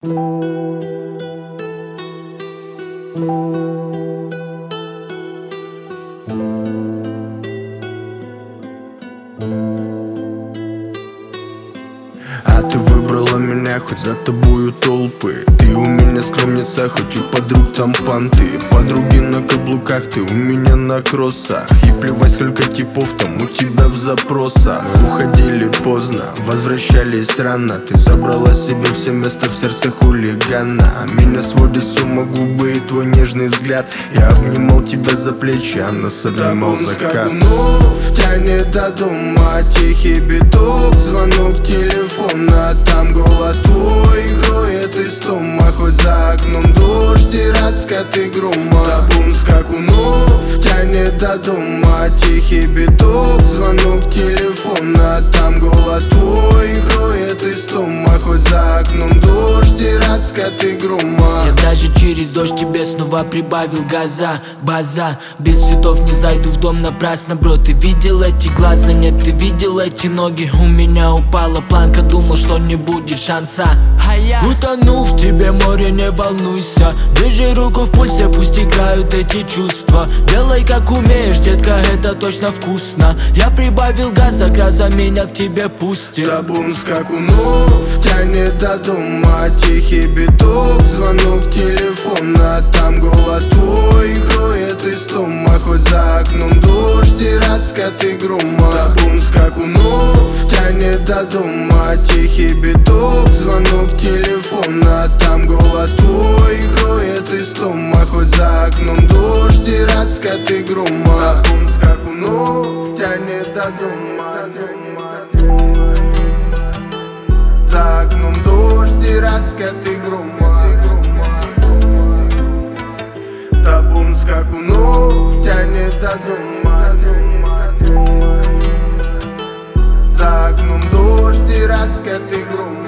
А ты выбрала меня, хоть за тобою толпы. Ты у меня скромница, хоть у подруг там понты. Подруги на каблуках, ты у меня на кроссах. И плевать, сколько типов там у тебя в запросах. Мы уходили поздно, возвращались рано. Ты забрала себе все место в сердце хулигана. А меня сводит с ума губы и твой нежный взгляд. Я обнимал тебя за плечи, а нас обнимал закат. Тянет до дома тихий биток, звонок телефона, там голос твой кроет из дома. Хоть за окном дождь и раскаты грома, табун скакунов тянет до дома тихий биток, звонок телефона, там голос твой кроет из дома. Хоть за окном дождь и раскаты грома. Я даже через дождь тебе снова прибавил газа. База, без цветов не зайду в дом напрасно, бро. Ты видел эти глаза? Нет, ты видел эти ноги? У меня упала планка, думал, что не будет шанса. Утонул в тебе, море, не волнуйся. Держи руку в пульсе, пусть играют эти чувства. Делай как умеешь, детка, это точно вкусно. Я прибавил газа, гроза меня к тебе пустит. Табун скакунов тянет до дома тихий биток, звонок телефона, там голос твой кроет из дома. Хоть за окном дождь и раскаты грома, табун скакунов тянет до дома тихий биток, звонок телефона, там голос твой кроет из дома. Хоть за окном дождь и раскаты грома, табун скакунов тянет до дома. За окном дождь и раскаты грома, табун скакунов тянет до дома. За окном дождь и раскаты грома.